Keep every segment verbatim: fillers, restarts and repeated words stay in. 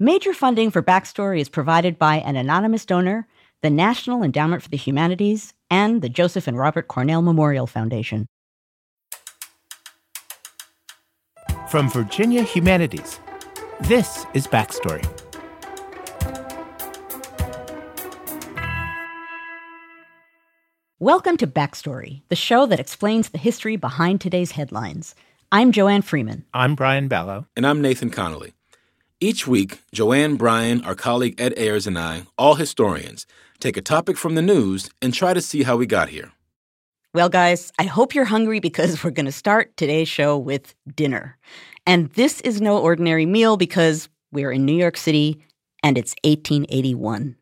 Major funding for Backstory is provided by an anonymous donor, the National Endowment for the Humanities, and the Joseph and Robert Cornell Memorial Foundation. From Virginia Humanities, this is Backstory. Welcome to Backstory, the show that explains the history behind today's headlines. I'm Joanne Freeman. I'm Brian Ballow. And I'm Nathan Connolly. Each week, Joanne, Brian, our colleague Ed Ayers, and I, all historians, take a topic from the news and try to see how we got here. Well, guys, I hope you're hungry because we're going to start today's show with dinner. And this is no ordinary meal because we're in New York City and it's eighteen eighty-one.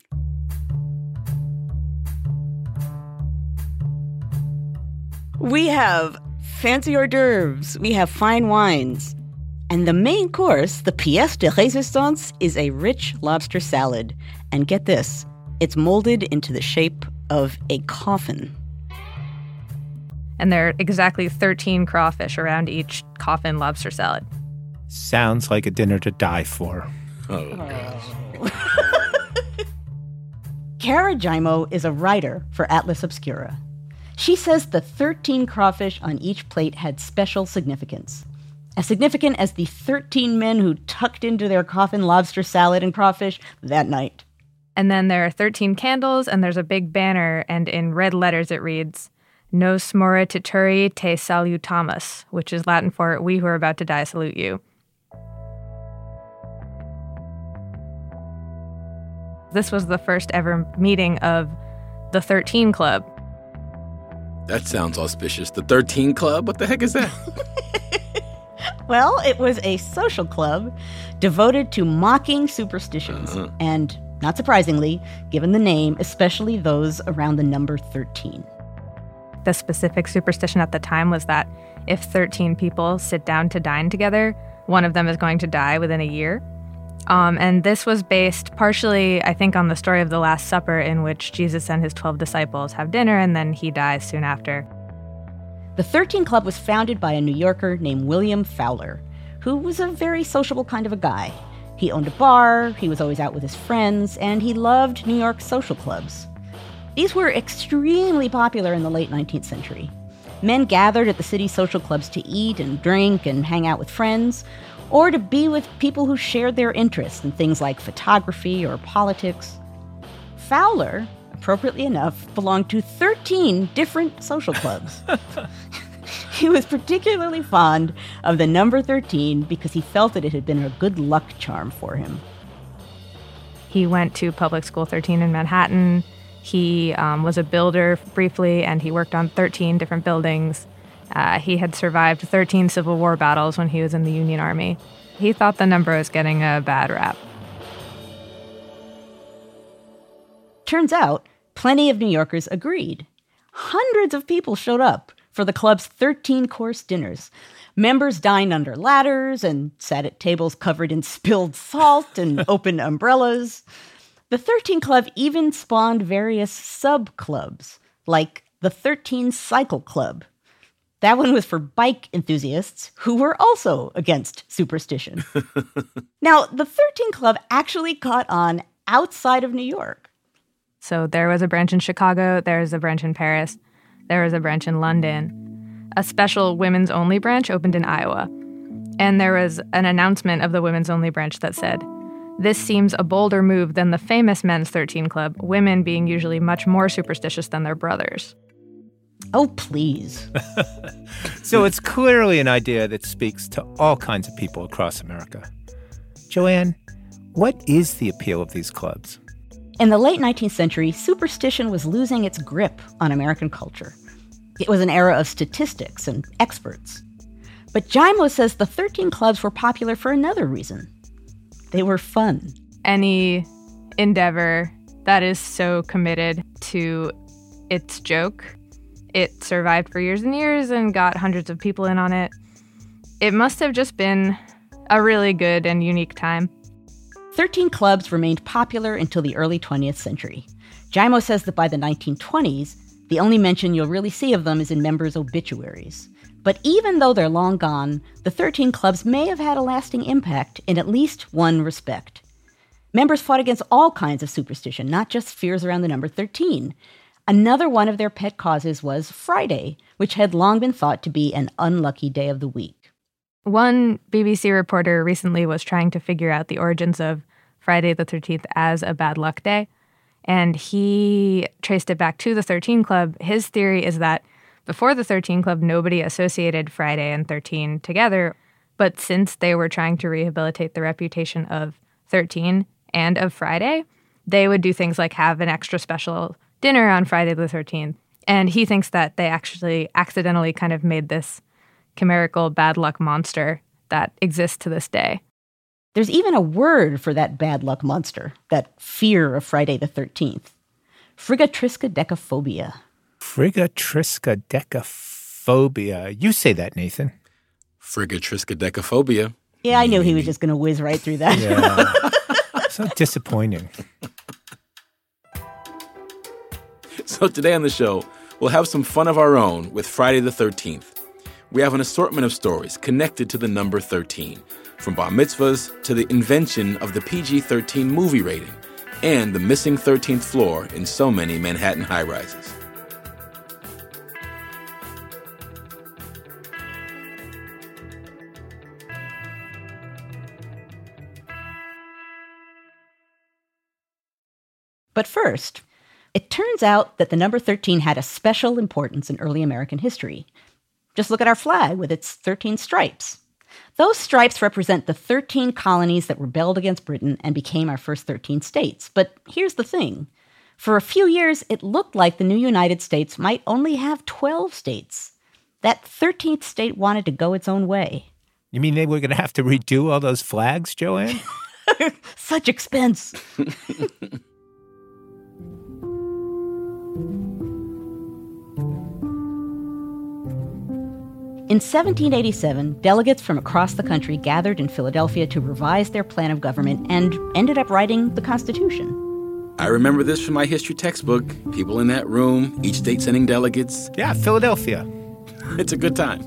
We have fancy hors d'oeuvres, we have fine wines, and the main course, the pièce de résistance, is a rich lobster salad. And get this, it's molded into the shape of a coffin. And there are exactly thirteen crawfish around each coffin lobster salad. Sounds like a dinner to die for. Oh, gosh. Cara Giaimo is a writer for Atlas Obscura. She says the thirteen crawfish on each plate had special significance. As significant as the thirteen men who tucked into their coffin lobster salad and crawfish that night. And then there are thirteen candles, and there's a big banner, and in red letters it reads, Nos morituri te salutamus, which is Latin for, we who are about to die salute you. This was the first ever meeting of the thirteen Club. That sounds auspicious. The thirteen Club? What the heck is that? Well, it was a social club devoted to mocking superstitions. Uh-huh. And, not surprisingly, given the name, especially those around the number thirteen. The specific superstition at the time was that if thirteen people sit down to dine together, one of them is going to die within a year. Um, and this was based partially, I think, on the story of the Last Supper, in which Jesus and his twelve disciples have dinner and then he dies soon after. The thirteen Club was founded by a New Yorker named William Fowler, who was a very sociable kind of a guy. He owned a bar, he was always out with his friends, and he loved New York social clubs. These were extremely popular in the late nineteenth century. Men gathered at the city's social clubs to eat and drink and hang out with friends, or to be with people who shared their interests in things like photography or politics. Fowler, appropriately enough, belonged to thirteen different social clubs. He was particularly fond of the number thirteen because he felt that it had been a good luck charm for him. He went to Public School thirteen in Manhattan. He um, was a builder briefly, and he worked on thirteen different buildings. Uh, he had survived thirteen Civil War battles when he was in the Union Army. He thought the number was getting a bad rap. Turns out, plenty of New Yorkers agreed. Hundreds of people showed up for the club's thirteen-course dinners. Members dined under ladders and sat at tables covered in spilled salt and open umbrellas. The thirteen Club even spawned various sub-clubs, like the thirteen Cycle Club. That one was for bike enthusiasts who were also against superstition. Now, the thirteen Club actually caught on outside of New York. So there was a branch in Chicago, there was a branch in Paris, there was a branch in London. A special women's-only branch opened in Iowa. And there was an announcement of the women's-only branch that said, this seems a bolder move than the famous men's thirteen Club, women being usually much more superstitious than their brothers. Oh, please. So it's clearly an idea that speaks to all kinds of people across America. Joanne, what is the appeal of these clubs? In the late nineteenth century, superstition was losing its grip on American culture. It was an era of statistics and experts. But Giaimo says the thirteen Clubs were popular for another reason. They were fun. Any endeavor that is so committed to its joke, it survived for years and years and got hundreds of people in on it. It must have just been a really good and unique time. thirteen Clubs remained popular until the early twentieth century. Giaimo says that by the nineteen twenties, the only mention you'll really see of them is in members' obituaries. But even though they're long gone, the thirteen Clubs may have had a lasting impact in at least one respect. Members fought against all kinds of superstition, not just fears around the number thirteen. Another one of their pet causes was Friday, which had long been thought to be an unlucky day of the week. One B B C reporter recently was trying to figure out the origins of Friday the thirteenth as a bad luck day, and he traced it back to the thirteen Club. His theory is that before the thirteen Club, nobody associated Friday and thirteen together, but since they were trying to rehabilitate the reputation of thirteen and of Friday, they would do things like have an extra special dinner on Friday the thirteenth. And he thinks that they actually accidentally kind of made this chimerical bad luck monster that exists to this day. There's even a word for that bad luck monster, that fear of Friday the thirteenth. Frigatriskaidekaphobia. Frigatriskaidekaphobia. You say that, Nathan. Frigatriskaidekaphobia. Yeah, I knew he was just going to whiz right through that. Yeah. So disappointing. So today on the show, we'll have some fun of our own with Friday the thirteenth. We have an assortment of stories connected to the number thirteen, from bar mitzvahs to the invention of the P G thirteen movie rating and the missing thirteenth floor in so many Manhattan high-rises. But first, it turns out that the number thirteen had a special importance in early American history. Just look at our flag with its thirteen stripes. Those stripes represent the thirteen colonies that rebelled against Britain and became our first thirteen states. But here's the thing. For a few years, it looked like the new United States might only have twelve states. That thirteenth state wanted to go its own way. You mean they were going to have to redo all those flags, Joanne? Such expense. In seventeen eighty-seven, delegates from across the country gathered in Philadelphia to revise their plan of government and ended up writing the Constitution. I remember this from my history textbook. People in that room, each state sending delegates. Yeah, Philadelphia. It's a good time.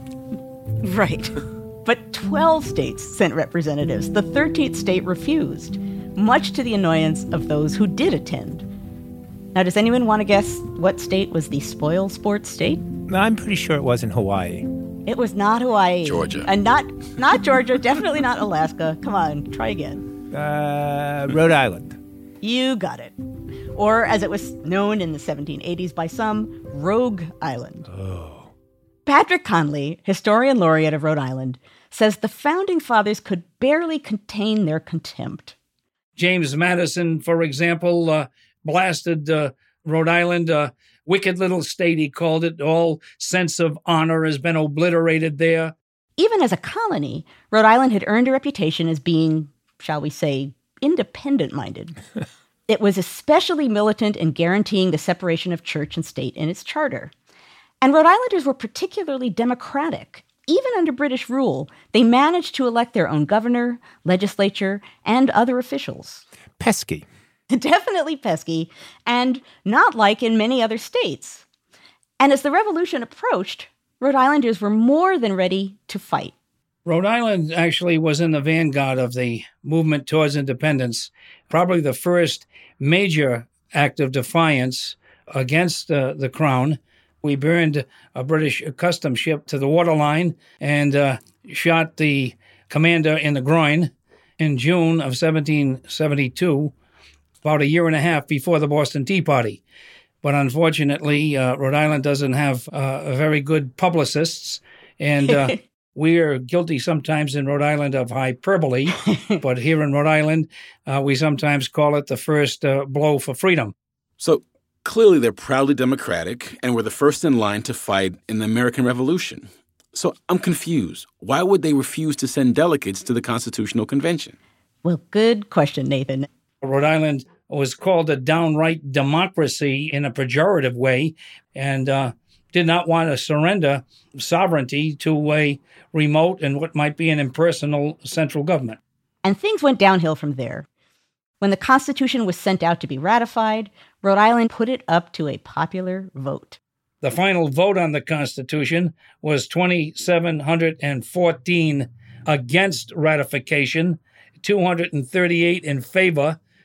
Right. But twelve states sent representatives. The thirteenth state refused, much to the annoyance of those who did attend. Now, does anyone want to guess what state was the spoil sport state? I'm pretty sure it wasn't Hawaii. It was not Hawaii. Georgia. And not not Georgia, definitely not Alaska. Come on, try again. Uh, Rhode Island. You got it. Or, as it was known in the seventeen eighties by some, Rogue Island. Oh. Patrick Conley, historian laureate of Rhode Island, says the Founding Fathers could barely contain their contempt. James Madison, for example, uh, blasted uh, Rhode Island, uh, wicked little state, he called it. All sense of honor has been obliterated there. Even as a colony, Rhode Island had earned a reputation as being, shall we say, independent-minded. It was especially militant in guaranteeing the separation of church and state in its charter. And Rhode Islanders were particularly democratic. Even under British rule, they managed to elect their own governor, legislature, and other officials. Pesky. Definitely pesky, and not like in many other states. And as the revolution approached, Rhode Islanders were more than ready to fight. Rhode Island actually was in the vanguard of the movement towards independence, probably the first major act of defiance against uh, the crown. We burned a British customs ship to the waterline and uh, shot the commander in the groin in June of seventeen seventy-two, about a year and a half before the Boston Tea Party. But unfortunately, uh, Rhode Island doesn't have uh, very good publicists, and uh, we are guilty sometimes in Rhode Island of hyperbole, but here in Rhode Island, uh, we sometimes call it the first uh, blow for freedom. So clearly they're proudly democratic and were the first in line to fight in the American Revolution. So I'm confused. Why would they refuse to send delegates to the Constitutional Convention? Well, good question, Nathan. Rhode Island was called a downright democracy in a pejorative way, and uh, did not want to surrender sovereignty to a remote and what might be an impersonal central government. And things went downhill from there. When the Constitution was sent out to be ratified, Rhode Island put it up to a popular vote. The final vote on the Constitution was two thousand seven hundred fourteen against ratification, two hundred thirty-eight in favor,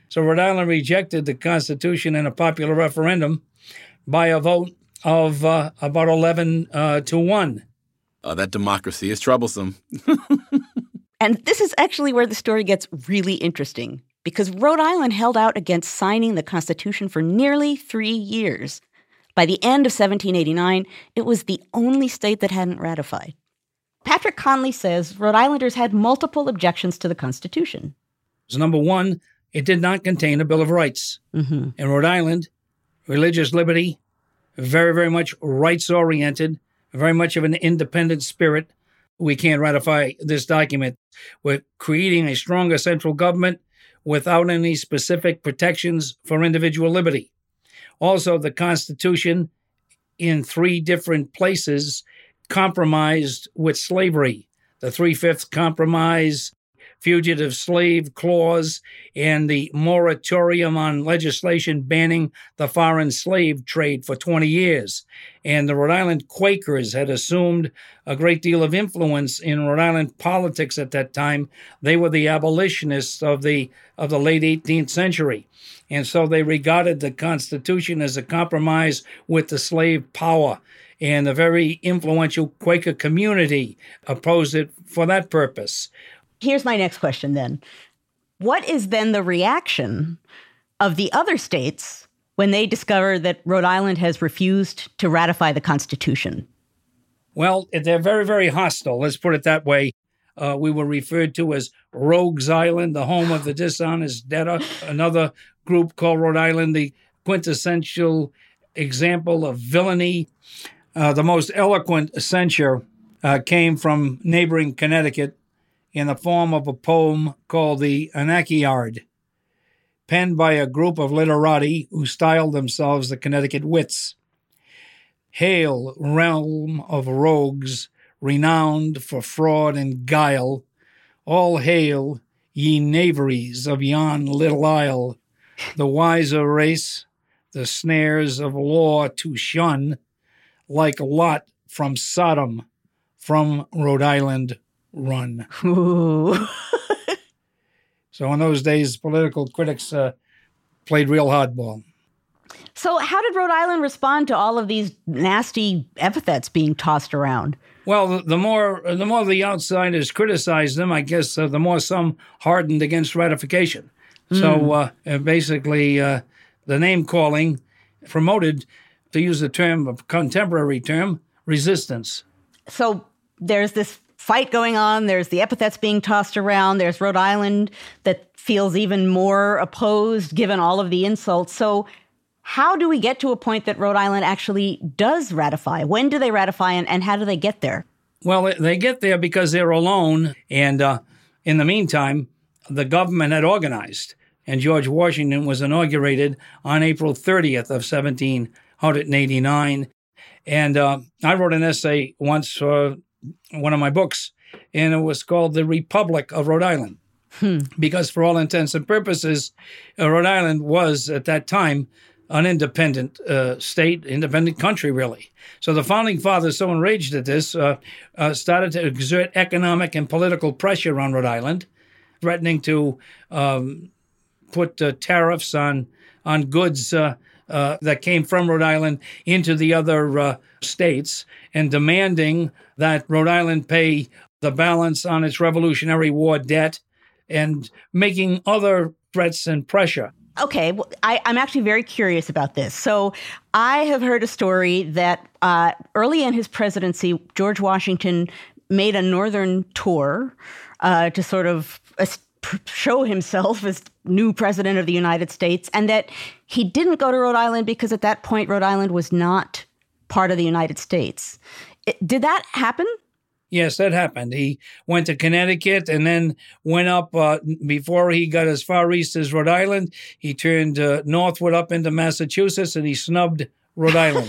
So Rhode Island rejected the Constitution in a popular referendum by a vote of uh, about eleven uh, to one. Oh, that democracy is troublesome. And this is actually where the story gets really interesting, because Rhode Island held out against signing the Constitution for nearly three years. By the end of seventeen eighty-nine, it was the only state that hadn't ratified. Patrick Conley says Rhode Islanders had multiple objections to the Constitution. So number one, it did not contain a Bill of Rights. Mm-hmm. In Rhode Island, religious liberty, very, very much rights-oriented, very much of an independent spirit. We can't ratify this document. We're creating a stronger central government without any specific protections for individual liberty. Also, the Constitution, in three different places, compromised with slavery. The Three-Fifths Compromise, Fugitive Slave Clause, and the moratorium on legislation banning the foreign slave trade for twenty years. And the Rhode Island Quakers had assumed a great deal of influence in Rhode Island politics at that time. They were the abolitionists of the of the late eighteenth century. And so they regarded the Constitution as a compromise with the slave power. And the very influential Quaker community opposed it for that purpose. Here's my next question then. What is then the reaction of the other states when they discover that Rhode Island has refused to ratify the Constitution? Well, they're very, very hostile. Let's put it that way. Uh, we were referred to as Rogues Island, the home of the dishonest debtor. Another group called Rhode Island, the quintessential example of villainy. Uh, the most eloquent censure uh, came from neighboring Connecticut in the form of a poem called the Anacreonid, penned by a group of literati who styled themselves the Connecticut Wits. Hail, realm of rogues, renowned for fraud and guile. All hail, ye knaveries of yon little isle, the wiser race, the snares of law to shun, like Lot from Sodom, from Rhode Island run. Ooh. So in those days, political critics uh, played real hardball. So how did Rhode Island respond to all of these nasty epithets being tossed around? Well, the, the more the more the outsiders criticized them, I guess uh, the more some hardened against ratification. Mm. So uh, basically, uh, the name-calling promoted, to use the term, a contemporary term, resistance. So there's this fight going on. There's the epithets being tossed around. There's Rhode Island that feels even more opposed given all of the insults. So how do we get to a point that Rhode Island actually does ratify? When do they ratify, and, and how do they get there? Well, they get there because they're alone. And uh, in the meantime, the government had organized. And George Washington was inaugurated on April thirtieth of seventeen eighty-nine. And uh, I wrote an essay once for one of my books, and it was called The Republic of Rhode Island. Hmm. Because for all intents and purposes, uh, Rhode Island was, at that time, an independent uh, state, independent country, really. So the Founding Fathers, so enraged at this, uh, uh, started to exert economic and political pressure on Rhode Island, threatening to um, put uh, tariffs on, on goods uh, uh, that came from Rhode Island into the other uh, states, and demanding that Rhode Island pay the balance on its Revolutionary War debt, and making other threats and pressure. Okay, well, I, I'm actually very curious about this. So I have heard a story that uh, early in his presidency, George Washington made a northern tour uh, to sort of uh, show himself as new president of the United States, and that he didn't go to Rhode Island because at that point, Rhode Island was not part of the United States. It, did that happen? Yes, that happened. He went to Connecticut and then went up, uh, before he got as far east as Rhode Island, he turned uh, northward up into Massachusetts, and he snubbed Rhode Island.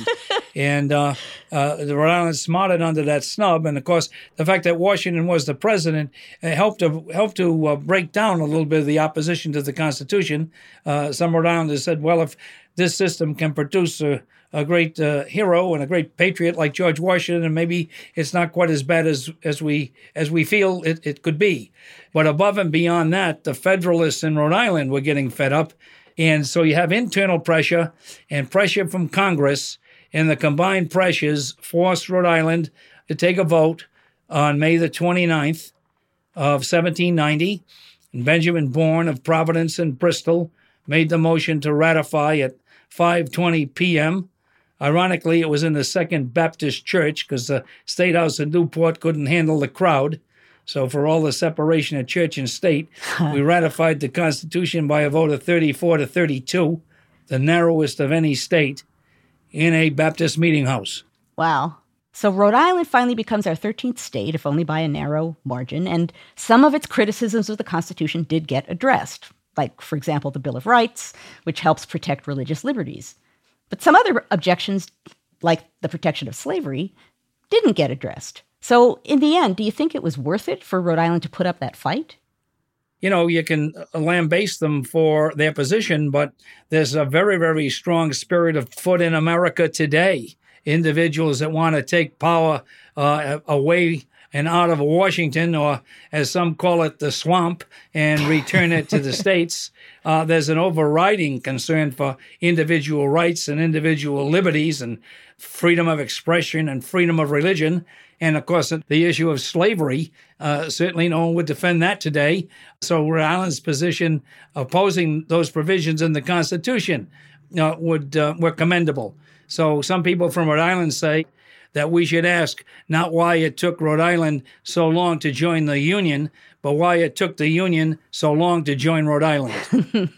And uh, uh, the Rhode Island smarted under that snub. And, of course, the fact that Washington was the president uh, helped to, helped to uh, break down a little bit of the opposition to the Constitution. Uh, some Rhode Islanders said, well, if this system can produce a, a great uh, hero and a great patriot like George Washington, and maybe it's not quite as bad as, as we as we feel it, it could be. But above and beyond that, the Federalists in Rhode Island were getting fed up. And so you have internal pressure and pressure from Congress, and the combined pressures forced Rhode Island to take a vote on May the twenty-ninth of seventeen ninety. And Benjamin Bourne of Providence and Bristol made the motion to ratify at five twenty p.m. Ironically, it was in the Second Baptist Church because the State House in Newport couldn't handle the crowd. So for all the separation of church and state, we ratified the Constitution by a vote of thirty-four to thirty-two, the narrowest of any state, in a Baptist meeting house. Wow. So Rhode Island finally becomes our thirteenth state, if only by a narrow margin, and some of its criticisms of the Constitution did get addressed, like, for example, the Bill of Rights, which helps protect religious liberties. But some other objections, like the protection of slavery, didn't get addressed. So in the end, do you think it was worth it for Rhode Island to put up that fight? You know, you can lambaste them for their position, but there's a very, very strong spirit afoot in America today. Individuals that want to take power uh, away and out of Washington, or as some call it, the swamp, and return it to the states. Uh, there's an overriding concern for individual rights and individual liberties and freedom of expression and freedom of religion. And, of course, the issue of slavery, uh, certainly no one would defend that today. So Rhode Island's position opposing those provisions in the Constitution uh, would uh, were commendable. So some people from Rhode Island say that we should ask not why it took Rhode Island so long to join the Union, but why it took the Union so long to join Rhode Island.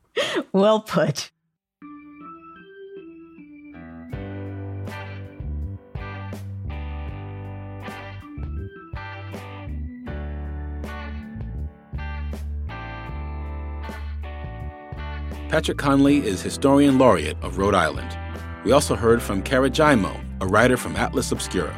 Well put. Patrick Conley is Historian Laureate of Rhode Island. We also heard from Kara Jaimo, a writer from Atlas Obscura.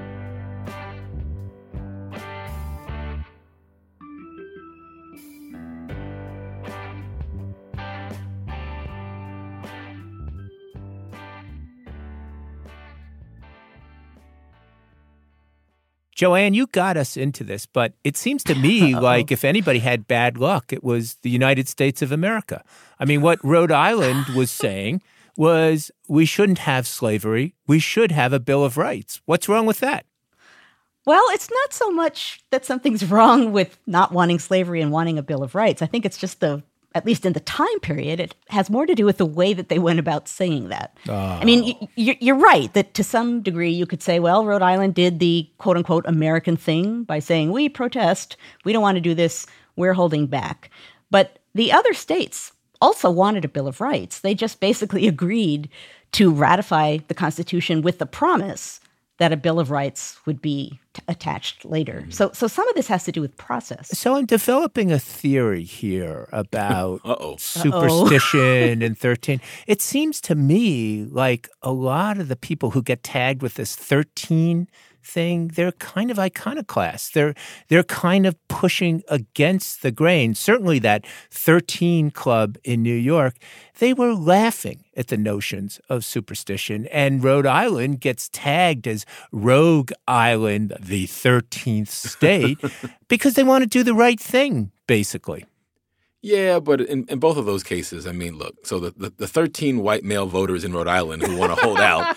Joanne, you got us into this, but it seems to me like if anybody had bad luck, it was the United States of America. I mean, what Rhode Island was saying was we shouldn't have slavery. We should have a Bill of Rights. What's wrong with that? Well, it's not so much that something's wrong with not wanting slavery and wanting a Bill of Rights. I think it's just the, at least in the time period, it has more to do with the way that they went about saying that. Oh. I mean, y- you're right that to some degree you could say, well, Rhode Island did the quote unquote American thing by saying, we protest, we don't want to do this, we're holding back. But the other states also wanted a Bill of Rights. They just basically agreed to ratify the Constitution with the promise that a Bill of Rights would be t- attached later. So so some of this has to do with process. So I'm developing a theory here about Uh-oh. superstition and thirteen. It seems to me like a lot of the people who get tagged with this thirteen thing, they're kind of iconoclasts. They're they're kind of pushing against the grain. Certainly that thirteen Club in New York, they were laughing at the notions of superstition. And Rhode Island gets tagged as Rogue Island, the thirteenth state, because they want to do the right thing, basically. Yeah, but in, in both of those cases, I mean, look, so the, the, the thirteen white male voters in Rhode Island who want to hold out,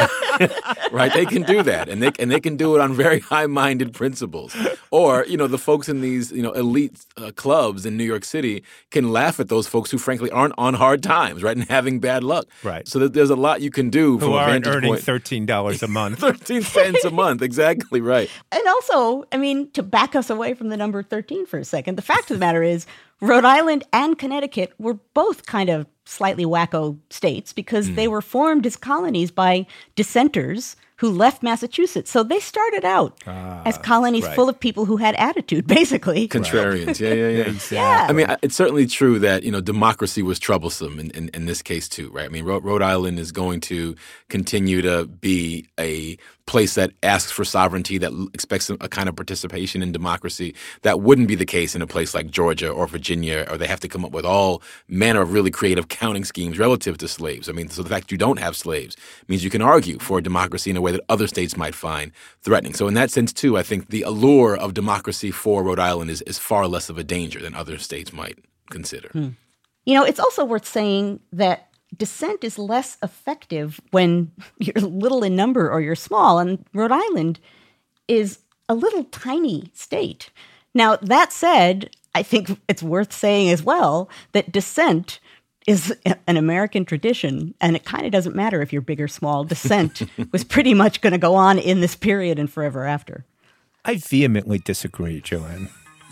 right, they can do that. And they, and they can do it on very high-minded principles. Or, you know, the folks in these, you know, elite uh, clubs in New York City can laugh at those folks who, frankly, aren't on hard times, right, and having bad luck. Right. So that there's a lot you can do from who a aren't vantage earning point. thirteen dollars a month. thirteen cents a month, exactly right. And also, I mean, to back us away from the number thirteen for a second, the fact of the matter is Rhode Island and Connecticut were both kind of slightly wacko states because mm. they were formed as colonies by dissenters who left Massachusetts. So they started out uh, as colonies right. full of people who had attitude, basically. Contrarians, yeah, yeah, yeah. Exactly. Yeah. I mean, it's certainly true that, you know, democracy was troublesome in, in, in this case, too, right? I mean, Rhode, Rhode Island is going to continue to be a place that asks for sovereignty, that expects a kind of participation in democracy. That wouldn't be the case in a place like Georgia or Virginia, or they have to come up with all manner of really creative counting schemes relative to slaves. I mean, so the fact you don't have slaves means you can argue for a democracy in a way that other states might find threatening. So in that sense, too, I think the allure of democracy for Rhode Island is, is far less of a danger than other states might consider. Hmm. You know, it's also worth saying that dissent is less effective when you're little in number or you're small. And Rhode Island is a little tiny state. Now, that said, I think it's worth saying as well that dissent is an American tradition, and it kind of doesn't matter if you're big or small. Dissent was pretty much going to go on in this period and forever after. I vehemently disagree, Joanne.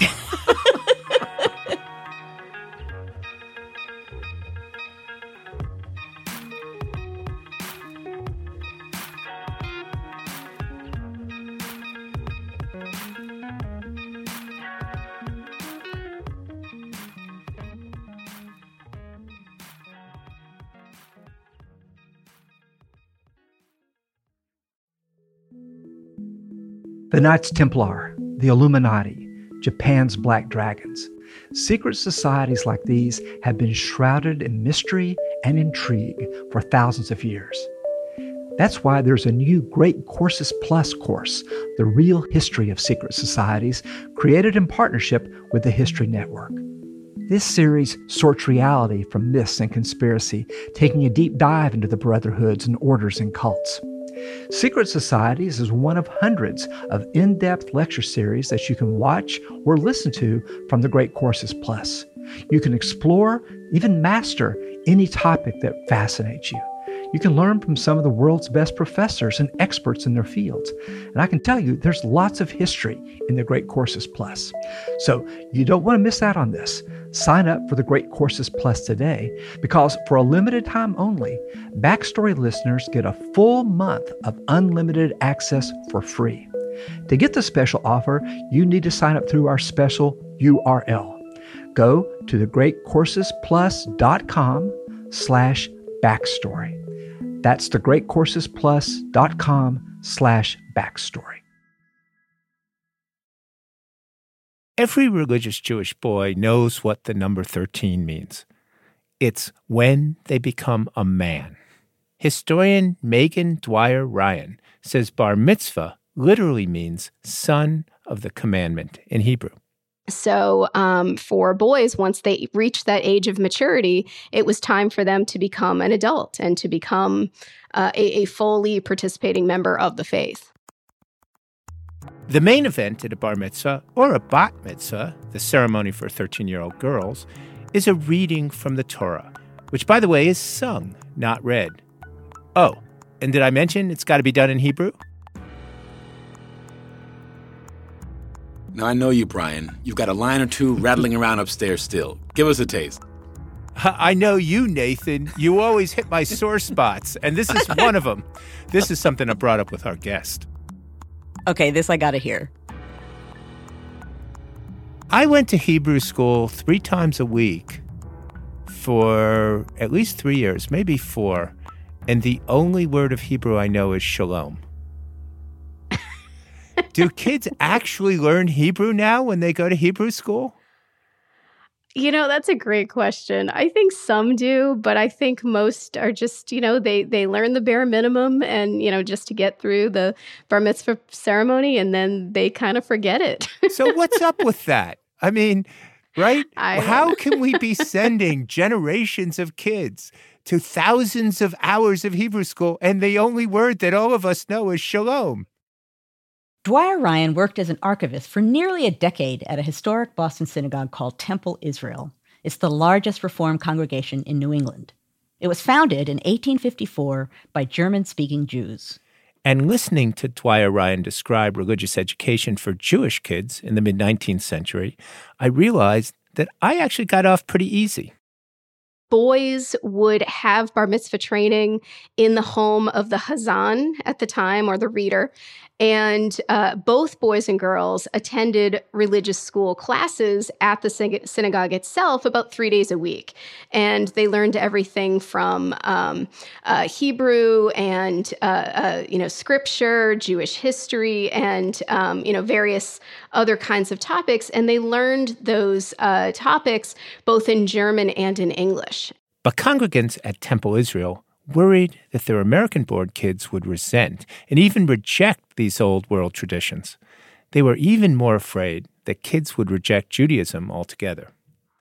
The Knights Templar, the Illuminati, Japan's Black Dragons. Secret societies like these have been shrouded in mystery and intrigue for thousands of years. That's why there's a new Great Courses Plus course, The Real History of Secret Societies, created in partnership with the History Network. This series sorts reality from myths and conspiracy, taking a deep dive into the brotherhoods and orders and cults. Secret Societies is one of hundreds of in-depth lecture series that you can watch or listen to from the Great Courses Plus. You can explore, even master, any topic that fascinates you. You can learn from some of the world's best professors and experts in their fields. And I can tell you, there's lots of history in the Great Courses Plus. So you don't want to miss out on this. Sign up for the Great Courses Plus today, because for a limited time only, Backstory listeners get a full month of unlimited access for free. To get the special offer, you need to sign up through our special U R L. Go to thegreatcoursesplus.com slash backstory. That's thegreatcoursesplus.com slash backstory. Every religious Jewish boy knows what the number thirteen means. It's when they become a man. Historian Megan Dwyer Ryan says bar mitzvah literally means son of the commandment in Hebrew. So um, for boys, once they reached that age of maturity, it was time for them to become an adult and to become uh, a, a fully participating member of the faith. The main event at a bar mitzvah, or a bat mitzvah, the ceremony for thirteen-year-old girls, is a reading from the Torah, which, by the way, is sung, not read. Oh, and did I mention it's got to be done in Hebrew? Now, I know you, Brian. You've got a line or two rattling around upstairs still. Give us a taste. I know you, Nathan. You always hit my sore spots, and this is one of them. This is something I brought up with our guest. Okay, this I gotta hear. I went to Hebrew school three times a week for at least three years, maybe four, and the only word of Hebrew I know is shalom. Do kids actually learn Hebrew now when they go to Hebrew school? You know, that's a great question. I think some do, but I think most are just, you know, they, they learn the bare minimum and, you know, just to get through the bar mitzvah ceremony, and then they kind of forget it. So what's up with that? I mean, right? I How can we be sending generations of kids to thousands of hours of Hebrew school and the only word that all of us know is shalom? Dwyer Ryan worked as an archivist for nearly a decade at a historic Boston synagogue called Temple Israel. It's the largest Reform congregation in New England. It was founded in eighteen fifty-four by German-speaking Jews. And listening to Dwyer Ryan describe religious education for Jewish kids in the mid-nineteenth century, I realized that I actually got off pretty easy. boys would have bar mitzvah training in the home of the Hazan at the time, or the reader. And uh, both boys and girls attended religious school classes at the syg- synagogue itself about three days a week. And they learned everything from um, uh, Hebrew and, uh, uh, you know, scripture, Jewish history, and, um, you know, various other kinds of topics. And they learned those uh, topics both in German and in English. But congregants at Temple Israel worried that their American-born kids would resent and even reject these old world traditions. They were even more afraid that kids would reject Judaism altogether.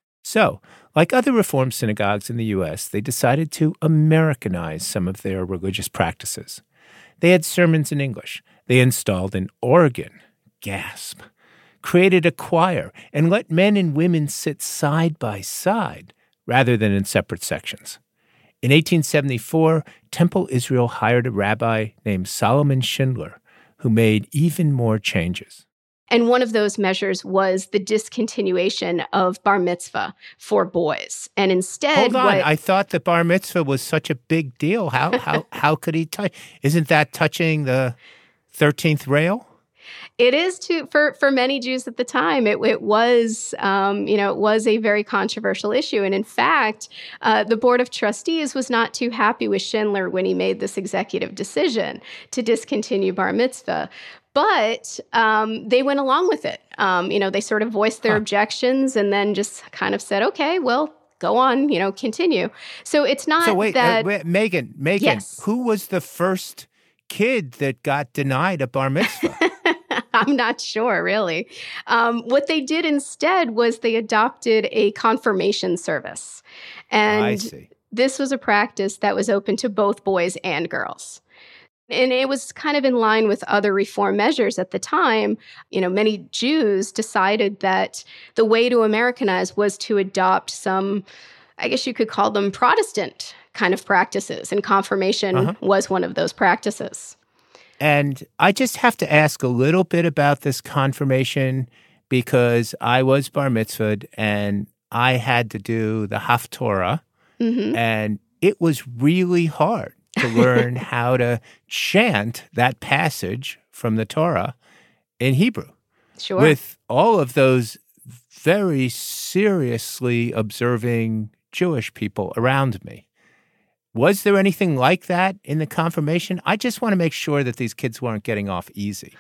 So, like other Reform synagogues in the U S, they decided to Americanize some of their religious practices. They had sermons in English. They installed an organ, gasp, created a choir, and let men and women sit side by side rather than in separate sections. In eighteen seventy-four, Temple Israel hired a rabbi named Solomon Schindler, who made even more changes. And one of those measures was the discontinuation of bar mitzvah for boys. And instead, Hold on, what, I thought that bar mitzvah was such a big deal. How how how could he touch? Isn't that touching the thirteenth rail? It is to for for many Jews at the time. It it was um, you know it was a very controversial issue, and in fact, uh, the Board of Trustees was not too happy with Schindler when he made this executive decision to discontinue bar mitzvah. But um, they went along with it. Um, you know, they sort of voiced their huh. objections, and then just kind of said, "Okay, well, go on. You know, continue." So it's not so wait, that uh, wait, Megan, Megan, yes. Who was the first kid that got denied a bar mitzvah? I'm not sure, really. Um, what they did instead was they adopted a confirmation service. And I see. This was a practice that was open to both boys and girls. And it was kind of in line with other reform measures at the time. You know, many Jews decided that the way to Americanize was to adopt some, I guess you could call them Protestant kind of practices. And confirmation uh-huh. was one of those practices. And I just have to ask a little bit about this confirmation because I was bar mitzvahed and I had to do the Haftorah, mm-hmm. and it was really hard to learn how to chant that passage from the Torah in Hebrew. Sure. With all of those very seriously observing Jewish people around me. Was there anything like that in the confirmation? I just want to make sure that these kids weren't getting off easy.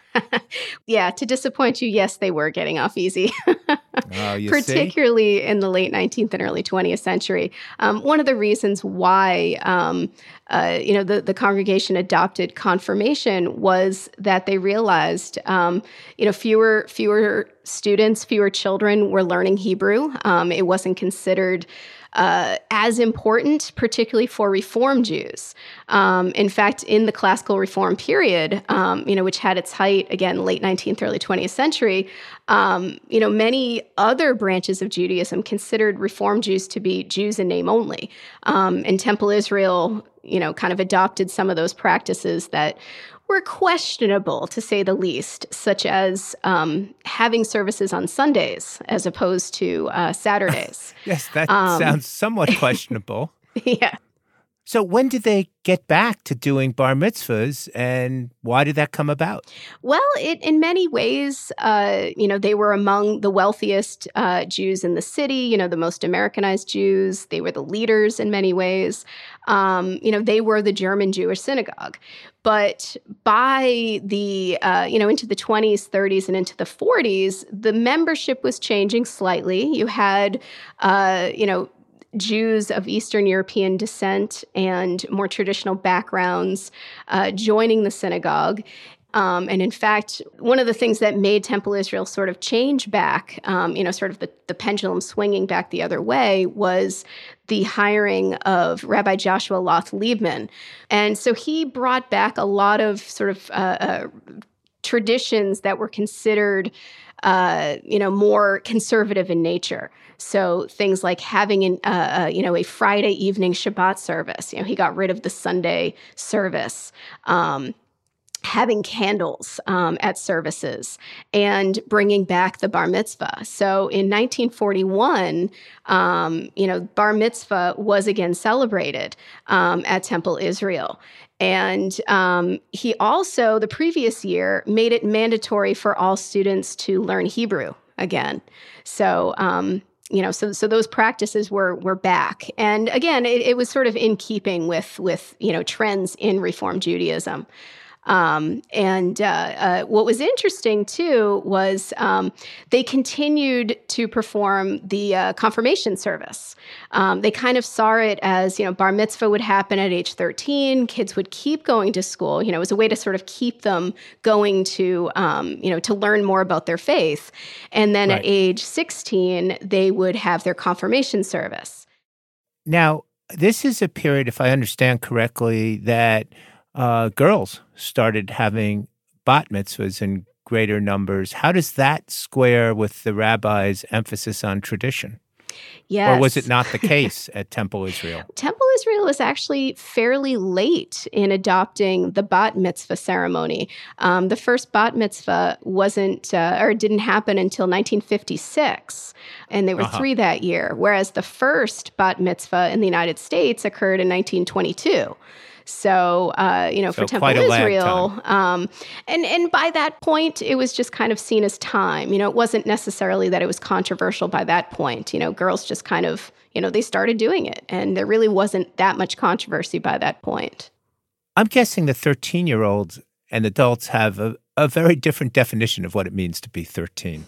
Yeah, to disappoint you, yes, they were getting off easy. Oh, you Particularly see? in the late nineteenth and early twentieth century. Um, one of the reasons why um, uh, you know the, the congregation adopted confirmation was that they realized um, you know fewer fewer students, fewer children were learning Hebrew. Um, it wasn't considered Uh, as important, particularly for Reform Jews. Um, in fact, in the classical Reform period, um, you know, which had its height, again, late nineteenth, early twentieth century, um, you know, many other branches of Judaism considered Reform Jews to be Jews in name only. Um, and Temple Israel, you know, kind of adopted some of those practices that were questionable, to say the least, such as um, having services on Sundays as opposed to uh, Saturdays. Yes, that um, sounds somewhat questionable. Yeah. So when did they get back to doing bar mitzvahs, and why did that come about? Well, it, in many ways, uh, you know, they were among the wealthiest uh, Jews in the city, you know, the most Americanized Jews. They were the leaders in many ways. Um, you know, they were the German Jewish synagogue. But by the, uh, you know, into the twenties, thirties, and into the forties, the membership was changing slightly. You had, uh, you know, Jews of Eastern European descent and more traditional backgrounds uh, joining the synagogue. Um, and in fact, one of the things that made Temple Israel sort of change back, um, you know, sort of the, the pendulum swinging back the other way, was the hiring of Rabbi Joshua Loth Liebman. And so he brought back a lot of sort of uh, uh, traditions that were considered Uh, you know, more conservative in nature. So things like having an, uh, uh, you know, a Friday evening Shabbat service. You know, he got rid of the Sunday service. Um, having candles um, at services and bringing back the bar mitzvah. So in nineteen forty-one, um, you know, bar mitzvah was again celebrated um, at Temple Israel. And um, he also, the previous year, made it mandatory for all students to learn Hebrew again. So, um, you know, so so those practices were were back. And again, it, it was sort of in keeping with with you know trends in Reform Judaism. Um, and uh, uh, what was interesting, too, was um, they continued to perform the uh, confirmation service. Um, they kind of saw it as, you know, bar mitzvah would happen at age thirteen. Kids would keep going to school. You know, it was a way to sort of keep them going to, um, you know, to learn more about their faith. And then right. at age sixteen, they would have their confirmation service. Now, this is a period, if I understand correctly, that Uh, girls started having bat mitzvahs in greater numbers. How does that square with the rabbi's emphasis on tradition? Yes. Or was it not the case at Temple Israel? Temple Israel was actually fairly late in adopting the bat mitzvah ceremony. Um, the first bat mitzvah wasn't, uh, or didn't happen until nineteen fifty-six, and there were uh-huh. three that year, whereas the first bat mitzvah in the United States occurred in nineteen twenty-two. So, uh, you know, so for Temple Israel, um, and and by that point, it was just kind of seen as time. You know, it wasn't necessarily that it was controversial by that point. You know, girls just kind of, you know, they started doing it, and there really wasn't that much controversy by that point. I'm guessing the thirteen-year-olds and adults have a, a very different definition of what it means to be thirteen.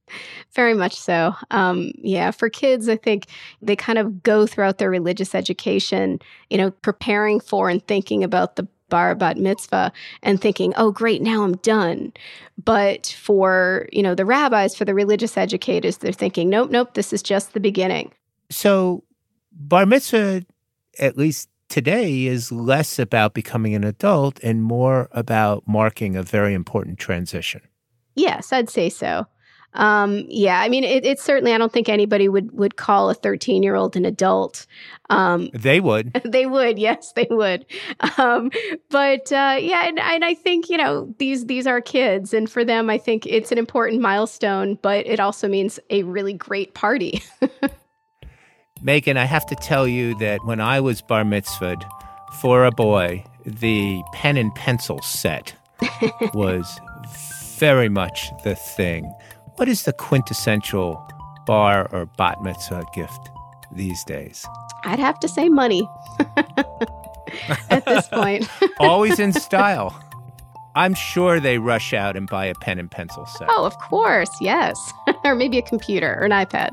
Very much so. Um, yeah, for kids, I think they kind of go throughout their religious education, you know, preparing for and thinking about the bar bat mitzvah and thinking, oh, great, now I'm done. But for, you know, the rabbis, for the religious educators, they're thinking, nope, nope, this is just the beginning. So bar mitzvah, at least today, is less about becoming an adult and more about marking a very important transition. Yes, I'd say so. Um, yeah, I mean, it, it's certainly, I don't think anybody would, would call a thirteen-year-old an adult. Um, they would. They would, yes, they would. Um, but uh, yeah, and, and I think, you know, these these are kids. And for them, I think it's an important milestone, but it also means a really great party. Megan, I have to tell you that when I was bar mitzvahed for a boy, the pen and pencil set was very much the thing. What is the quintessential bar or bat mitzvah gift these days? I'd have to say money at this point. Always in style. I'm sure they rush out and buy a pen and pencil set. Oh, of course, yes. Or maybe a computer or an iPad.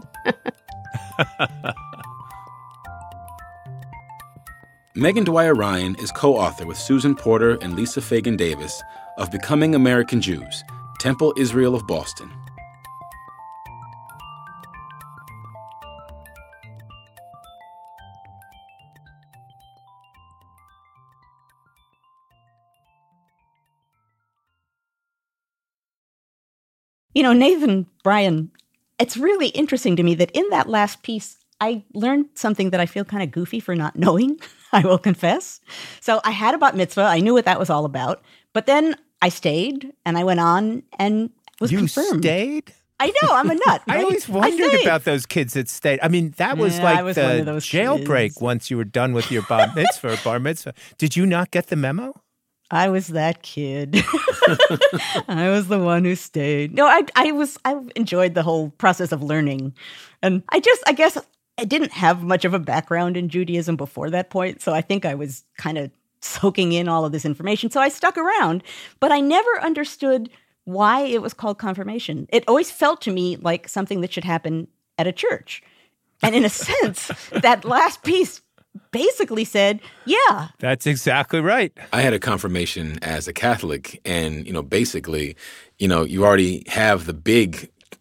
Megan Dwyer Ryan is co-author with Susan Porter and Lisa Fagan Davis of Becoming American Jews, Temple Israel of Boston. You know, Nathan, Brian, it's really interesting to me that in that last piece, I learned something that I feel kind of goofy for not knowing, I will confess. So I had a bat mitzvah. I knew what that was all about. But then I stayed and I went on and was you confirmed. You stayed? I know, I'm a nut. Right? I always wondered I about those kids that stayed. I mean, that was yeah, like was the jailbreak kids. Once you were done with your bar mitzvah or bar mitzvah. Did you not get the memo? I was that kid. I was the one who stayed. No, I I was I enjoyed the whole process of learning. And I just I guess I didn't have much of a background in Judaism before that point, so I think I was kind of soaking in all of this information. So I stuck around, but I never understood why it was called confirmation. It always felt to me like something that should happen at a church. And in a sense, that last piece basically said, yeah. That's exactly right. I had a confirmation as a Catholic, and, you know, basically, you know, you already have the big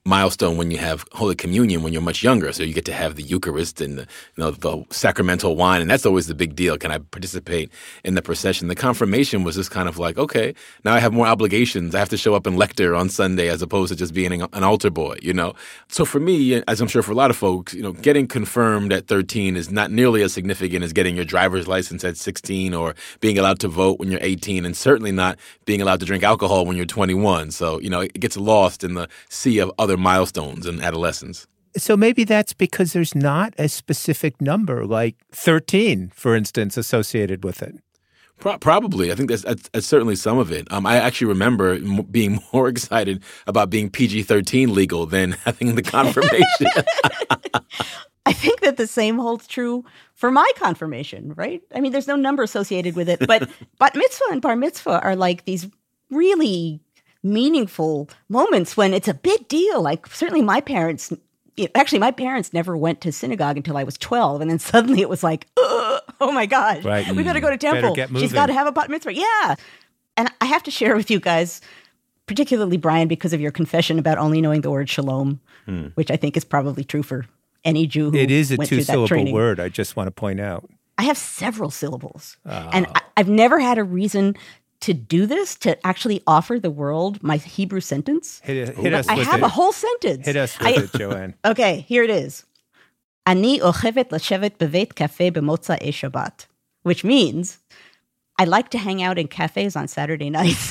milestone when you have Holy Communion when you're much younger. So you get to have the Eucharist and the, you know, the sacramental wine, and that's always the big deal. Can I participate in the procession? The confirmation was just kind of like, okay, now I have more obligations. I have to show up and lecture on Sunday as opposed to just being an altar boy, you know? So for me, as I'm sure for a lot of folks, you know, getting confirmed at thirteen is not nearly as significant as getting your driver's license at sixteen or being allowed to vote when you're eighteen, and certainly not being allowed to drink alcohol when you're twenty-one. So, you know, it gets lost in the sea of other milestones in adolescence. So maybe that's because there's not a specific number like thirteen, for instance, associated with it. Pro- probably. I think that's, that's, that's certainly some of it. Um, I actually remember m- being more excited about being P G thirteen legal than having the confirmation. I think that the same holds true for my confirmation, right? I mean, there's no number associated with it, but bat mitzvah and bar mitzvah are like these really meaningful moments when it's a big deal. Like certainly my parents, actually my parents never went to synagogue until I was twelve. And then suddenly it was like, oh my gosh, right. we better go to temple. She's got to have a bat mitzvah. Yeah. And I have to share with you guys, particularly Brian, because of your confession about only knowing the word shalom, hmm. which I think is probably true for any Jew who It is a went through that two-syllable training. word, I just want to point out. I have several syllables. Oh. And I, I've never had a reason to do this, to actually offer the world my Hebrew sentence. Hit, hit us I with have it. a whole sentence. Hit us with I, it, Joanne. Okay, here it is. Ani ochevet לשבת בבית קפה במוצאי שבת, which means I like to hang out in cafes on Saturday nights.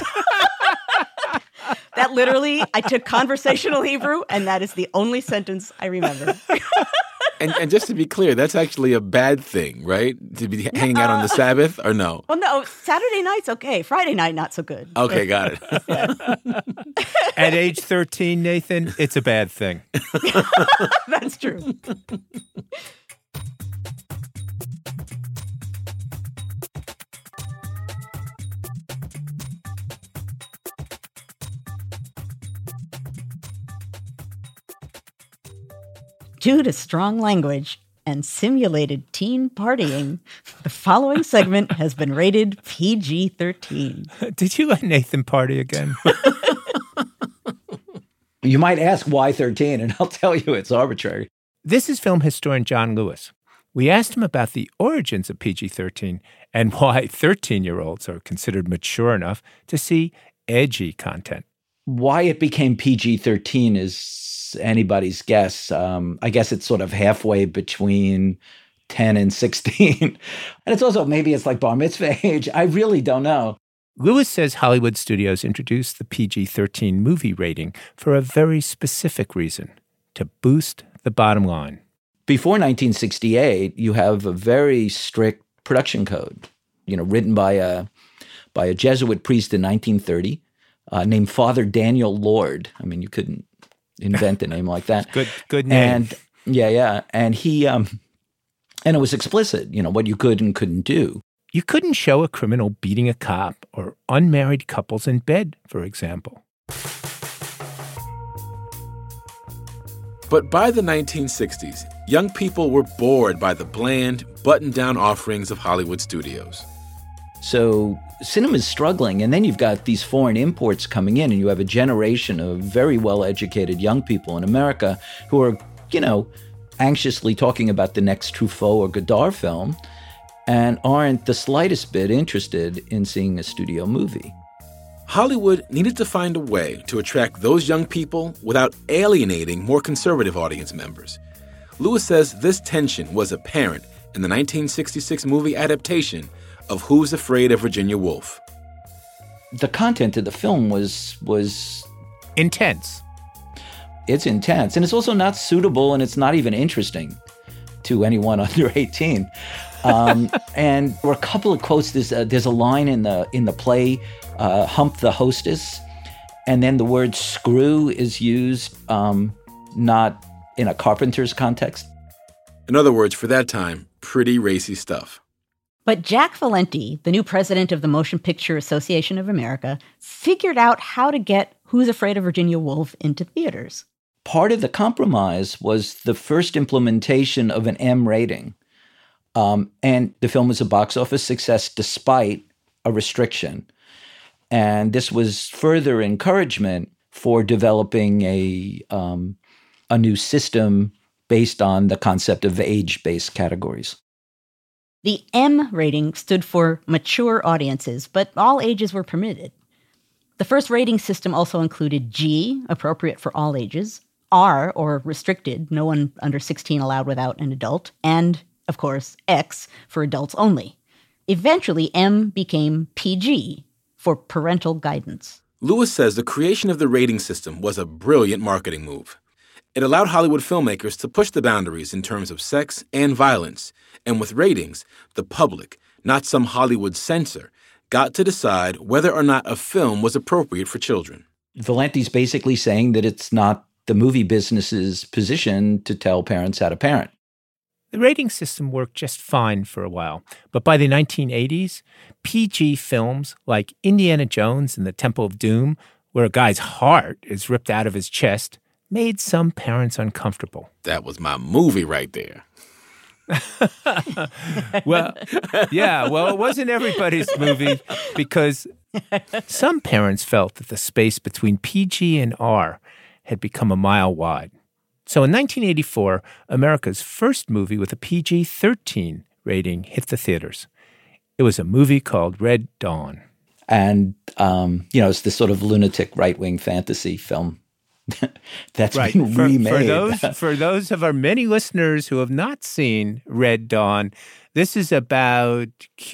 That literally, I took conversational Hebrew, and that is the only sentence I remember. And, and just to be clear, that's actually a bad thing, right? To be hanging out on the Sabbath, or no? Well, no, Saturday night's okay. Friday night, not so good. Okay, got it. At age thirteen, Nathan, it's a bad thing. That's true. Due to strong language and simulated teen partying, the following segment has been rated P G thirteen. Did you let Nathan party again? You might ask why thirteen, and I'll tell you it's arbitrary. This is film historian John Lewis. We asked him about the origins of P G thirteen and why thirteen-year-olds are considered mature enough to see edgy content. Why it became P G thirteen is anybody's guess. Um, I guess it's sort of halfway between ten and sixteen. And it's also, maybe it's like bar mitzvah age. I really don't know. Lewis says Hollywood studios introduced the P G thirteen movie rating for a very specific reason, to boost the bottom line. Before nineteen sixty-eight, you have a very strict production code, you know, written by a, by a Jesuit priest in nineteen thirty. Uh, named Father Daniel Lord. I mean, you couldn't invent a name like that. Good, good name. And yeah, yeah. And he, um, and it was explicit, you know, what you could and couldn't do. You couldn't show a criminal beating a cop or unmarried couples in bed, for example. But by the nineteen sixties, young people were bored by the bland, button-down offerings of Hollywood studios. So cinema's struggling, and then you've got these foreign imports coming in, and you have a generation of very well-educated young people in America who are, you know, anxiously talking about the next Truffaut or Godard film and aren't the slightest bit interested in seeing a studio movie. Hollywood needed to find a way to attract those young people without alienating more conservative audience members. Lewis says this tension was apparent in the nineteen sixty-six movie adaptation of Who's Afraid of Virginia Woolf. The content of the film was was intense. It's intense, and it's also not suitable, and it's not even interesting to anyone under eighteen. Um, and there were a couple of quotes. There's a, there's a line in the in the play, uh, "Hump the Hostess," and then the word "screw" is used, um, not in a carpenter's context. In other words, for that time, pretty racy stuff. But Jack Valenti, the new president of the Motion Picture Association of America, figured out how to get Who's Afraid of Virginia Woolf into theaters. Part of the compromise was the first implementation of an M rating. Um, and the film was a box office success despite a restriction. And this was further encouragement for developing a um, a new system based on the concept of age-based categories. The M rating stood for mature audiences, but all ages were permitted. The first rating system also included G, appropriate for all ages, R, or restricted, no one under sixteen allowed without an adult, and, of course, X, for adults only. Eventually, M became P G, for parental guidance. Lewis says the creation of the rating system was a brilliant marketing move. It allowed Hollywood filmmakers to push the boundaries in terms of sex and violence, and with ratings, the public, not some Hollywood censor, got to decide whether or not a film was appropriate for children. Valenti's basically saying that it's not the movie business's position to tell parents how to parent. The rating system worked just fine for a while, but by the nineteen eighties, P G films like Indiana Jones and the Temple of Doom, where a guy's heart is ripped out of his chest, made some parents uncomfortable. That was my movie right there. Well, yeah, well, it wasn't everybody's movie because some parents felt that the space between P G and R had become a mile wide. So in nineteen eighty-four, America's first movie with a P G thirteen rating hit the theaters. It was a movie called Red Dawn. And, um, you know, it's this sort of lunatic right-wing fantasy film that's right. been for, remade. For those, for those of our many listeners who have not seen Red Dawn, this is about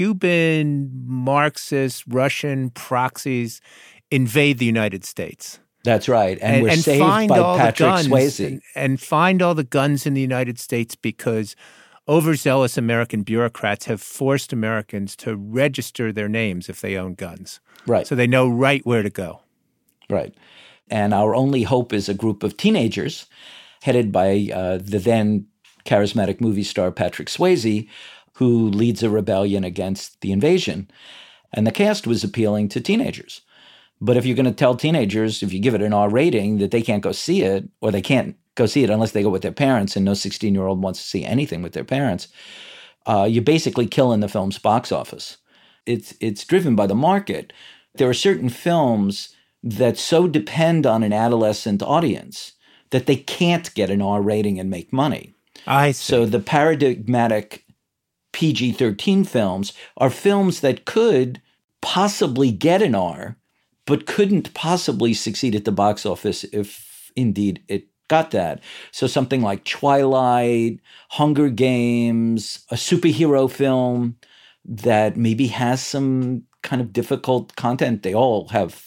Cuban, Marxist, Russian proxies invade the United States. That's right. And, and we're and saved find by all Patrick the guns Swayze. And, and find all the guns in the United States because overzealous American bureaucrats have forced Americans to register their names if they own guns. Right. So they know right where to go. Right. And our only hope is a group of teenagers headed by uh, the then charismatic movie star Patrick Swayze, who leads a rebellion against the invasion. And the cast was appealing to teenagers. But if you're going to tell teenagers, if you give it an R rating, that they can't go see it, or they can't go see it unless they go with their parents, and no sixteen-year-old wants to see anything with their parents, uh, you're basically killing the film's box office. It's it's driven by the market. There are certain films that so depend on an adolescent audience that they can't get an R rating and make money. I see. So the paradigmatic P G thirteen films are films that could possibly get an R, but couldn't possibly succeed at the box office if indeed it got that. So something like Twilight, Hunger Games, a superhero film that maybe has some kind of difficult content. They all have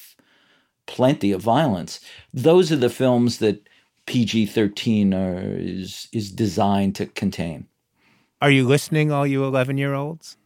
plenty of violence. Those are the films that P G thirteen are, is, is designed to contain. Are you listening, all you eleven-year-olds?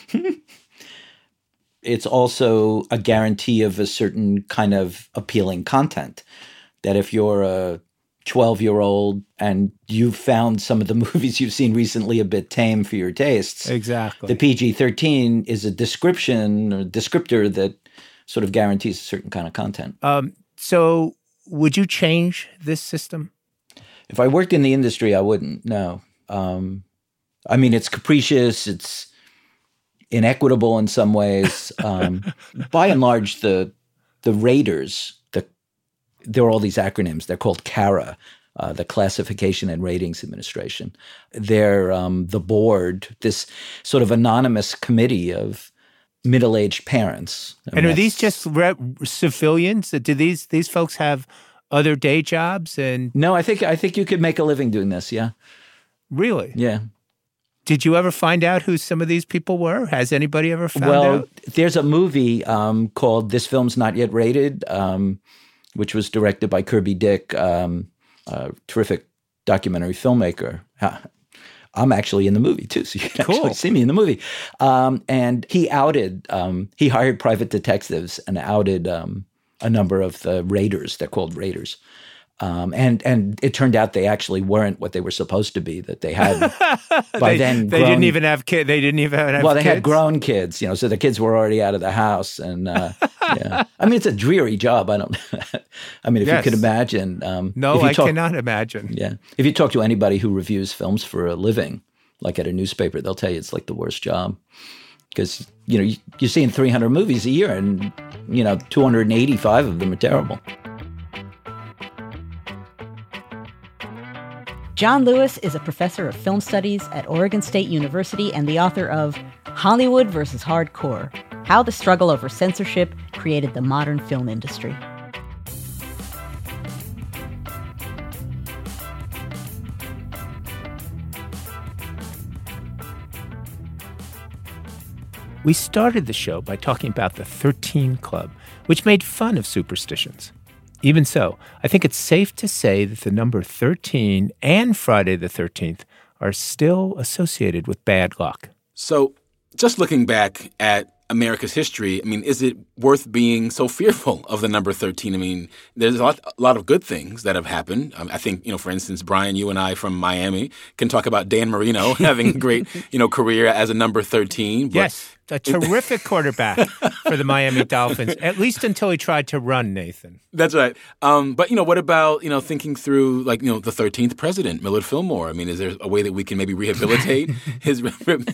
It's also a guarantee of a certain kind of appealing content. That if you're a twelve-year-old and you've found some of the movies you've seen recently a bit tame for your tastes, exactly, the P G thirteen is a description or descriptor that sort of guarantees a certain kind of content. Um, so would you change this system? If I worked in the industry, I wouldn't, no. Um, I mean, it's capricious, it's inequitable in some ways. Um, by and large, the the raters, the there are all these acronyms. They're called CARA, uh, the Classification and Ratings Administration. They're um, the board, this sort of anonymous committee of middle-aged parents. I mean, and are these just re- civilians? Do these these folks have other day jobs? And no, I think I think you could make a living doing this. Yeah, really? Yeah. Did you ever find out who some of these people were? Has anybody ever found well, out? Well, there's a movie um, called This Film's Not Yet Rated, um, which was directed by Kirby Dick, um, a terrific documentary filmmaker. I'm actually in the movie, too, so you can cool. actually see me in the movie. Um, and he outed, um, he hired private detectives and outed um, a number of the raiders. They're called raiders. Um, and and it turned out they actually weren't what they were supposed to be. That they had by they, then they grown, didn't even have kids. They didn't even have well, they kids? had grown kids, you know. So the kids were already out of the house, and uh, yeah. I mean, it's a dreary job. I don't. I mean, if yes. you could imagine. Um, no, if you I talk, cannot imagine. Yeah, if you talk to anybody who reviews films for a living, like at a newspaper, they'll tell you it's like the worst job because you know you're seeing three hundred movies a year, and you know two hundred eighty-five of them are terrible. John Lewis is a professor of film studies at Oregon State University and the author of Hollywood versus Hardcore: How the Struggle Over Censorship Created the Modern Film Industry. We started the show by talking about the thirteen Club, which made fun of superstitions. Even so, I think it's safe to say that the number thirteen and Friday the thirteenth are still associated with bad luck. So, just looking back at America's history, I mean, is it worth being so fearful of the number thirteen? I mean, there's a lot, a lot of good things that have happened. Um, I think, you know, for instance, Brian, you and I from Miami can talk about Dan Marino having a great, you know, career as a number thirteen. But yes, a terrific quarterback for the Miami Dolphins, at least until he tried to run, Nathan. That's right. Um, but, you know, what about, you know, thinking through, like, you know, the thirteenth president, Millard Fillmore? I mean, is there a way that we can maybe rehabilitate his...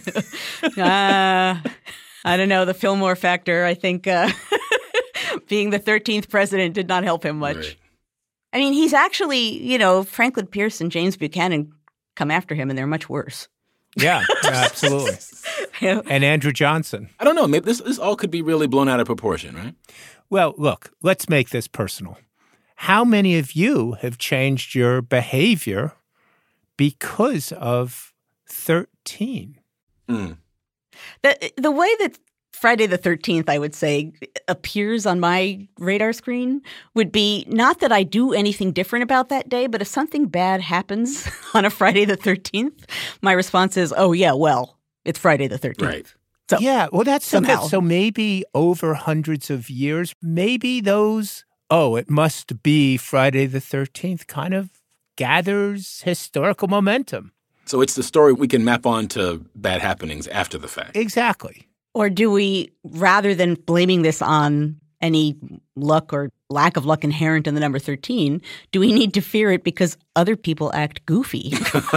uh, I don't know, the Fillmore factor. I think uh, being the thirteenth president did not help him much. Right. I mean, he's actually, you know, Franklin Pierce and James Buchanan come after him, and they're much worse. Yeah, absolutely. And Andrew Johnson. I don't know. Maybe this, this all could be really blown out of proportion, right? Well, look, let's make this personal. How many of you have changed your behavior because of thirteen? Mm. The, the way that Friday the thirteenth, I would say, appears on my radar screen would be not that I do anything different about that day, but if something bad happens on a Friday the thirteenth, my response is, oh, yeah, well, it's Friday the thirteenth. Right. So, yeah, well, that's so somehow. good. So maybe over hundreds of years, maybe those, oh, it must be Friday the thirteenth kind of gathers historical momentum. So it's the story we can map on to bad happenings after the fact. Exactly. Or do we, rather than blaming this on any luck or lack of luck inherent in the number thirteen, do we need to fear it because other people act goofy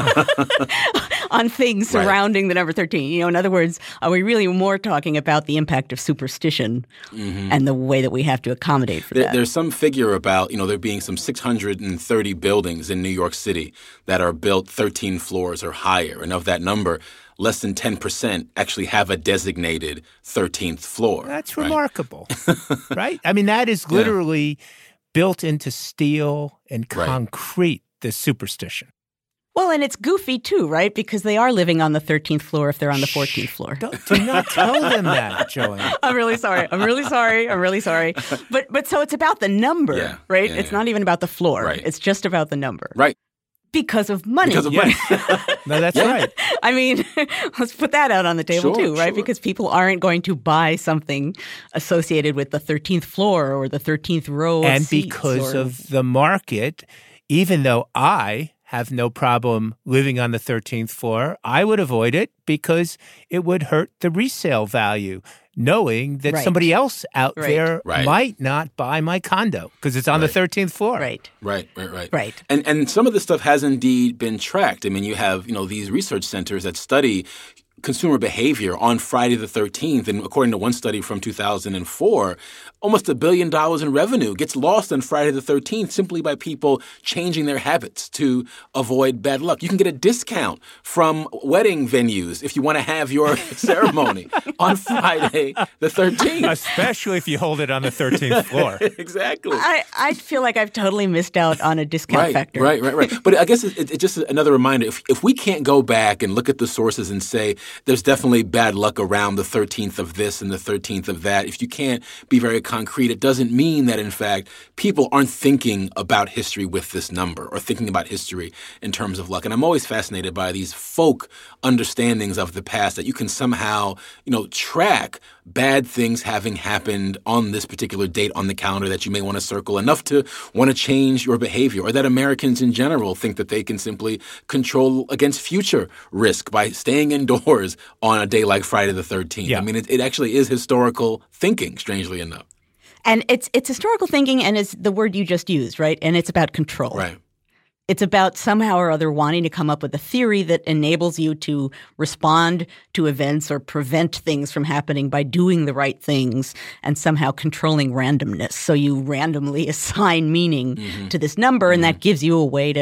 on things surrounding right. the number thirteen? You know, in other words, are we really more talking about the impact of superstition mm-hmm. and the way that we have to accommodate for there, that? There's some figure about, you know, there being some six hundred thirty buildings in New York City that are built thirteen floors or higher. And of that number, less than ten percent actually have a designated thirteenth floor. That's right? remarkable, right? I mean, that is literally yeah. built into steel and concrete, right. this superstition. Well, and it's goofy too, right? Because they are living on the thirteenth floor if they're on the fourteenth floor. Do, do not tell them that, Joanne. I'm really sorry. I'm really sorry. I'm really sorry. But but so it's about the number, yeah. right? Yeah, it's yeah. not even about the floor. Right. It's just about the number. Right. Because of money. Because of yeah. money. No, that's yeah. right. I mean, let's put that out on the table sure, too, right? Sure. Because people aren't going to buy something associated with the thirteenth floor or the thirteenth row of and seats. Because or... of the market, even though I have no problem living on the thirteenth floor, I would avoid it because it would hurt the resale value, knowing that right. somebody else out right. there right. might not buy my condo because it's on right. the thirteenth floor. Right. Right, right, right. Right. And and some of this stuff has indeed been tracked. I mean, you have, you know, these research centers that study consumer behavior on Friday the thirteenth. And according to one study from two thousand four, almost a billion dollars in revenue gets lost on Friday the thirteenth simply by people changing their habits to avoid bad luck. You can get a discount from wedding venues if you want to have your ceremony on Friday the thirteenth. Especially if you hold it on the thirteenth floor. Exactly. I, I feel like I've totally missed out on a discount right, factor. Right, right, right. But I guess it's it, it just another reminder. If, if we can't go back and look at the sources and say, there's definitely bad luck around the thirteenth of this and the thirteenth of that. If you can't be very concrete, it doesn't mean that, in fact, people aren't thinking about history with this number or thinking about history in terms of luck. And I'm always fascinated by these folk understandings of the past that you can somehow, you know, track bad things having happened on this particular date on the calendar that you may want to circle, enough to want to change your behavior, or that Americans in general think that they can simply control against future risk by staying indoors on a day like Friday the thirteenth. Yeah. I mean, it, it actually is historical thinking, strangely enough. And it's it's historical thinking, and it's the word you just used, right? And it's about control. Right. It's about somehow or other wanting to come up with a theory that enables you to respond to events or prevent things from happening by doing the right things and somehow controlling randomness. So you randomly assign meaning mm-hmm. to this number, and mm-hmm. that gives you a way to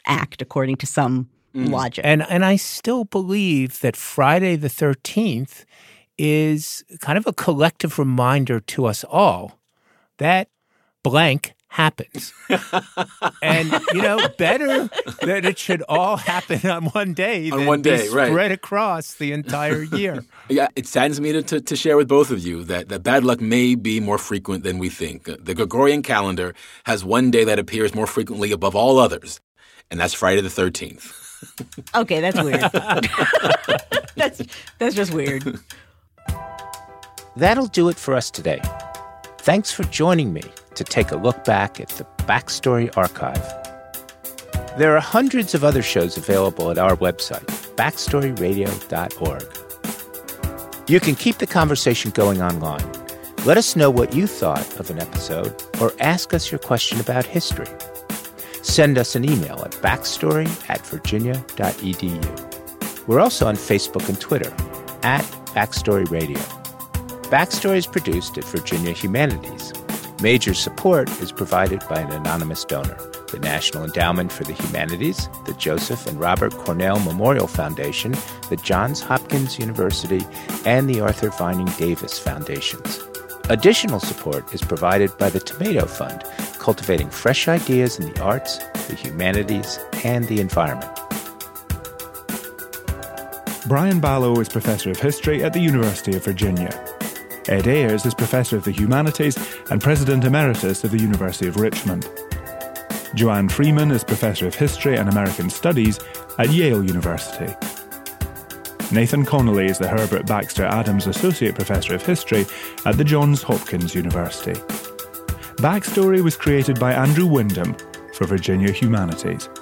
act according to some mm. logic. And and I still believe that Friday the thirteenth is kind of a collective reminder to us all that blank happens. And, you know, better that it should all happen on one day on than one day, be right. spread across the entire year. Yeah, it saddens me to, to, to share with both of you that, that bad luck may be more frequent than we think. The Gregorian calendar has one day that appears more frequently above all others, and that's Friday the thirteenth. Okay, that's weird. that's that's just weird. That'll do it for us today. Thanks for joining me to take a look back at the Backstory Archive. There are hundreds of other shows available at our website, backstory radio dot org. You can keep the conversation going online. Let us know what you thought of an episode or ask us your question about history. Send us an email at backstory at virginia dot e d u. We're also on Facebook and Twitter, at Backstory Radio. Backstory is produced at Virginia Humanities. Major support is provided by an anonymous donor, the National Endowment for the Humanities, the Joseph and Robert Cornell Memorial Foundation, the Johns Hopkins University, and the Arthur Vining Davis Foundations. Additional support is provided by the Tomato Fund, cultivating fresh ideas in the arts, the humanities, and the environment. Brian Balogh is Professor of History at the University of Virginia. Ed Ayers is Professor of the Humanities and President Emeritus of the University of Richmond. Joanne Freeman is Professor of History and American Studies at Yale University. Nathan Connolly is the Herbert Baxter Adams Associate Professor of History at the Johns Hopkins University. Backstory was created by Andrew Wyndham for Virginia Humanities.